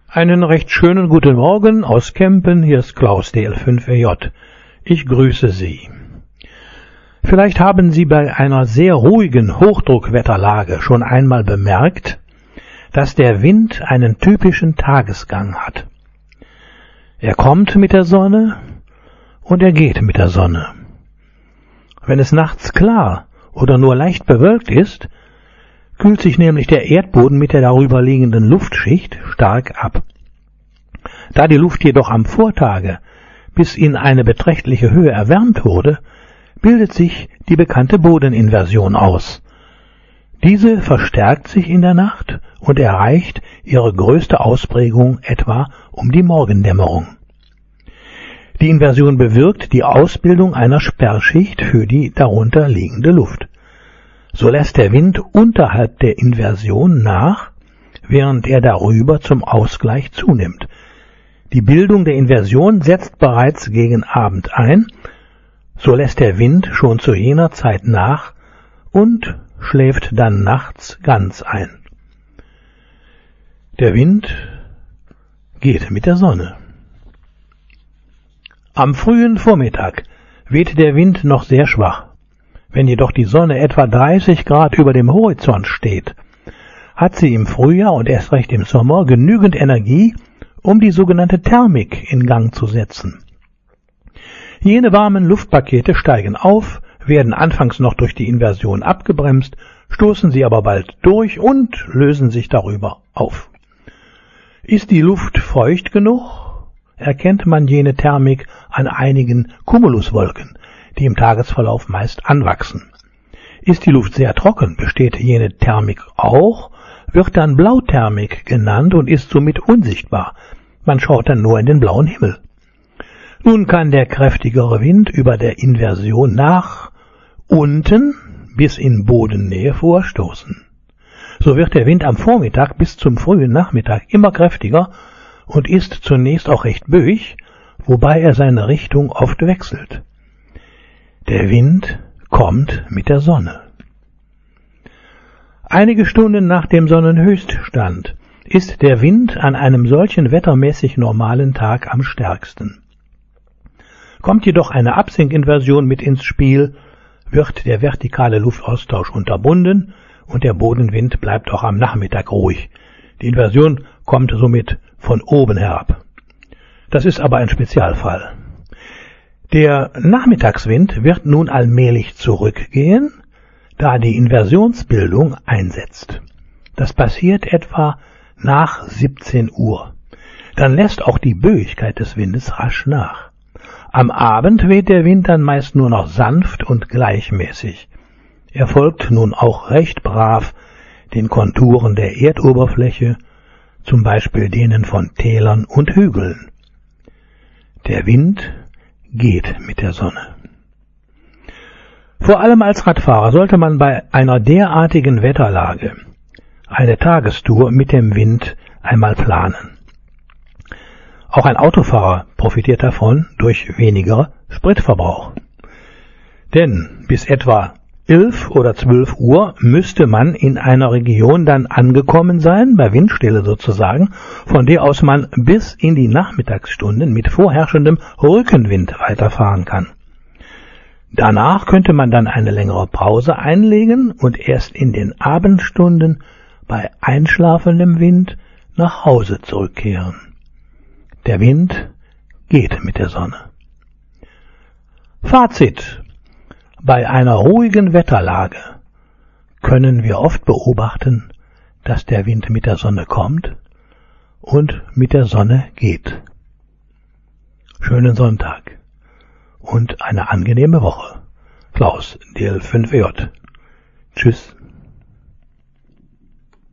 Einen recht schönen guten Morgen aus Kempen, hier ist Klaus, DL5EJ. Ich grüße Sie. Vielleicht haben Sie bei einer sehr ruhigen Hochdruckwetterlage schon einmal bemerkt, dass der Wind einen typischen Tagesgang hat. Er kommt mit der Sonne und er geht mit der Sonne. Wenn es nachts klar oder nur leicht bewölkt ist, kühlt sich nämlich der Erdboden mit der darüber liegenden Luftschicht stark ab. Da die Luft jedoch am Vortage bis in eine beträchtliche Höhe erwärmt wurde, bildet sich die bekannte Bodeninversion aus. Diese verstärkt sich in der Nacht und erreicht ihre größte Ausprägung etwa um die Morgendämmerung. Die Inversion bewirkt die Ausbildung einer Sperrschicht für die darunter liegende Luft. So lässt der Wind unterhalb der Inversion nach, während er darüber zum Ausgleich zunimmt. Die Bildung der Inversion setzt bereits gegen Abend ein, so lässt der Wind schon zu jener Zeit nach und schläft dann nachts ganz ein. Der Wind geht mit der Sonne. Am frühen Vormittag weht der Wind noch sehr schwach. Wenn jedoch die Sonne etwa 30 Grad über dem Horizont steht, hat sie im Frühjahr und erst recht im Sommer genügend Energie, um die sogenannte Thermik in Gang zu setzen. Jene warmen Luftpakete steigen auf, werden anfangs noch durch die Inversion abgebremst, stoßen sie aber bald durch und lösen sich darüber auf. Ist die Luft feucht genug, erkennt man jene Thermik an einigen Cumuluswolken, die im Tagesverlauf meist anwachsen. Ist die Luft sehr trocken, besteht jene Thermik auch, wird dann Blauthermik genannt und ist somit unsichtbar. Man schaut dann nur in den blauen Himmel. Nun kann der kräftigere Wind über der Inversion nach unten bis in Bodennähe vorstoßen. So wird der Wind am Vormittag bis zum frühen Nachmittag immer kräftiger und ist zunächst auch recht böig, wobei er seine Richtung oft wechselt. Der Wind kommt mit der Sonne. Einige Stunden nach dem Sonnenhöchststand ist der Wind an einem solchen wettermäßig normalen Tag am stärksten. Kommt jedoch eine Absinkinversion mit ins Spiel, wird der vertikale Luftaustausch unterbunden und der Bodenwind bleibt auch am Nachmittag ruhig. Die Inversion kommt somit von oben herab. Das ist aber ein Spezialfall. Der Nachmittagswind wird nun allmählich zurückgehen, da die Inversionsbildung einsetzt. Das passiert etwa nach 17 Uhr. Dann lässt auch die Böigkeit des Windes rasch nach. Am Abend weht der Wind dann meist nur noch sanft und gleichmäßig. Er folgt nun auch recht brav den Konturen der Erdoberfläche, zum Beispiel denen von Tälern und Hügeln. Der Wind geht mit der Sonne. Vor allem als Radfahrer sollte man bei einer derartigen Wetterlage eine Tagestour mit dem Wind einmal planen. Auch ein Autofahrer profitiert davon durch weniger Spritverbrauch. Denn bis etwa 11 oder 12 Uhr müsste man in einer Region dann angekommen sein, bei Windstille sozusagen, von der aus man bis in die Nachmittagsstunden mit vorherrschendem Rückenwind weiterfahren kann. Danach könnte man dann eine längere Pause einlegen und erst in den Abendstunden bei einschlafendem Wind nach Hause zurückkehren. Der Wind geht mit der Sonne. Fazit: Bei einer ruhigen Wetterlage können wir oft beobachten, dass der Wind mit der Sonne kommt und mit der Sonne geht. Schönen Sonntag und eine angenehme Woche. Klaus, DL5EJ. Tschüss.